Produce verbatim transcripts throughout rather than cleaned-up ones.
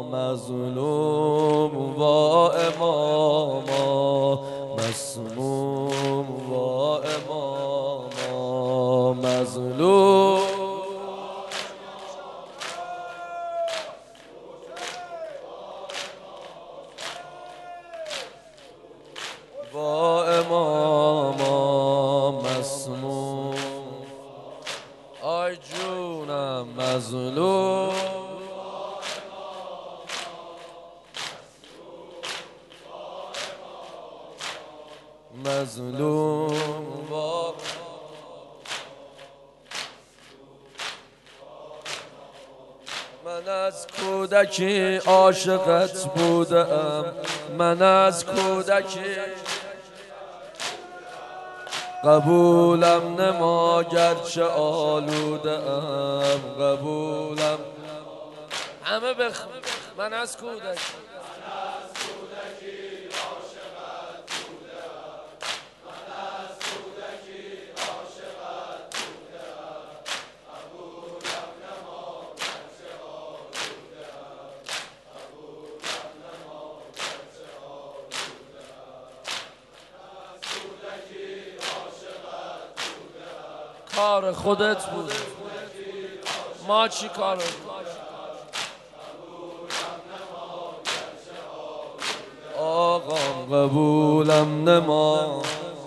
مظلوم با اماما، مسموم با اماما، مظلوم با اماما، مسموم آی جونم، مظلوم مظلوم با من از کودکی عاشقت بودم، من از کودکی قبولم نما گرچه آلوده ام، قبولم همه بخ من از کودکی کار خودت بود، ما چی کار آقام قبولم نما،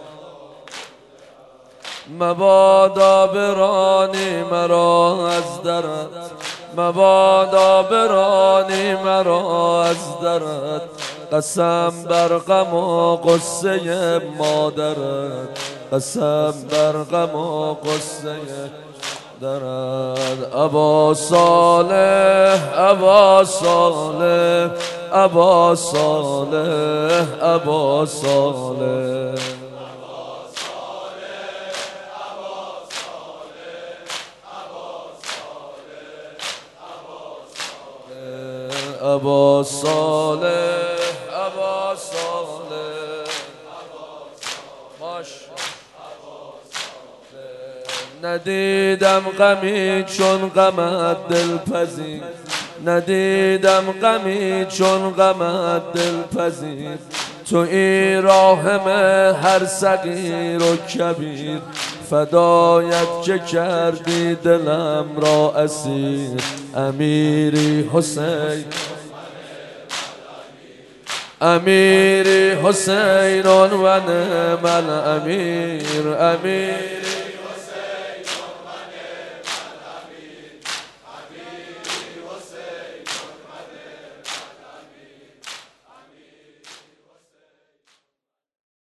مبادا برانی مرا از درت، مبادا برانی مرا از درت، قسم بر غم و قصه مادرت، قسم بر غم و قصه درد. ابا صالح ابا صالح ابا صالح ابا صالح ابا صالح ابا صالح باش. ندیدم غمی چون غمت دلپذیر، ندیدم غمی چون غمت دلپذیر، تو این راهم هر صغیر و کبیر، فدایت که کردی دلم را اسیر، امیری حسین امیری حسین و نعم الامیر، امیر